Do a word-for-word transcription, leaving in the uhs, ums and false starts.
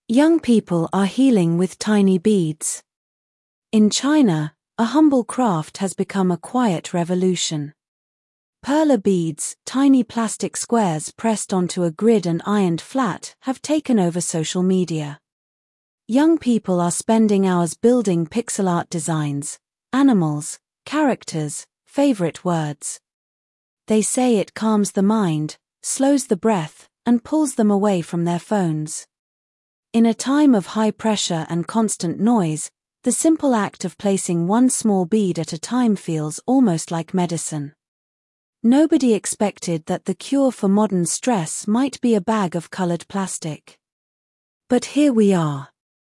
Young people are healing with tiny beads. In China, a humble craft has become a quiet revolution. Perla beads, tiny plastic squares pressed onto a grid and ironed flat, have taken over social media. Young people are spending hours building pixel art designs, animals, characters, favorite words. They say it calms the mind, slows the breath, and pulls them away from their phones. In a time of high pressure and constant noise, the simple act of placing one small bead at a time feels almost like medicine. Nobody expected that the cure for modern stress might be a bag of colored plastic. But here we are.